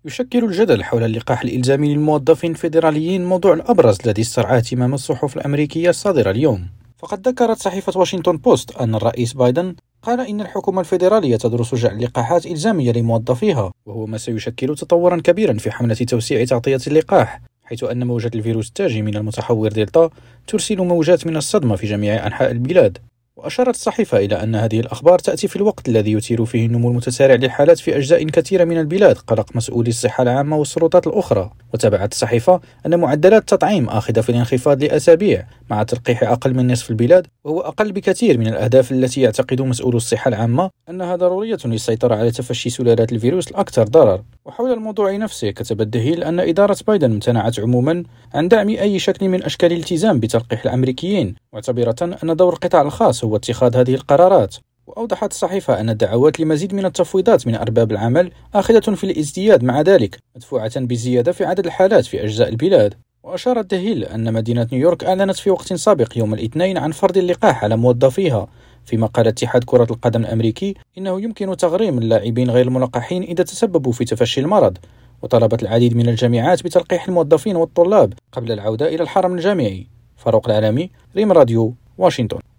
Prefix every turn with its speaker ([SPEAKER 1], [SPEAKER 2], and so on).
[SPEAKER 1] يشكل الجدل حول اللقاح الإلزامي للموظفين الفيدراليين موضوع الأبرز الذي استرعى اهتمام الصحف الأمريكية الصادرة اليوم. فقد ذكرت صحيفة واشنطن بوست أن الرئيس بايدن قال إن الحكومة الفيدرالية تدرس جعل اللقاحات إلزامية لموظفيها، وهو ما سيشكل تطورا كبيرا في حملة توسيع تغطية اللقاح، حيث أن موجة الفيروس التاجي من المتحور دلتا ترسل موجات من الصدمة في جميع أنحاء البلاد. وأشارت الصحيفة إلى أن هذه الأخبار تأتي في الوقت الذي يثير فيه النمو المتسارع للحالات في أجزاء كثيرة من البلاد قلق مسؤولي الصحة العامة والسلطات الأخرى. وتابعت الصحيفة أن معدلات التطعيم آخذة في الانخفاض لأسابيع مع تلقيح أقل من نصف البلاد، وهو أقل بكثير من الأهداف التي يعتقد مسؤولو الصحة العامة أنها ضرورية للسيطرة على تفشي سلالات الفيروس الأكثر ضرر. وحول الموضوع نفسه كتب الدهيل أن إدارة بايدن امتنعت عموما عن دعم أي شكل من أشكال الالتزام بتلقيح الأمريكيين، معتبرة أن دور القطاع الخاص هو اتخاذ هذه القرارات. وأوضحت الصحيفة أن الدعوات لمزيد من التفويضات من أرباب العمل آخذة في الازدياد، مع ذلك مدفوعة بزيادة في عدد الحالات في أجزاء البلاد. وأشار الدهيل أن مدينة نيويورك أعلنت في وقت سابق يوم الاثنين عن فرض اللقاح على موظفيها، فيما قال اتحاد كرة القدم الأمريكي إنه يمكن تغريم اللاعبين غير الملقحين إذا تسببوا في تفشي المرض. وطلبت العديد من الجامعات بتلقيح الموظفين والطلاب قبل العودة إلى الحرم الجامعي. فاروق العالمي، ريم راديو، واشنطن.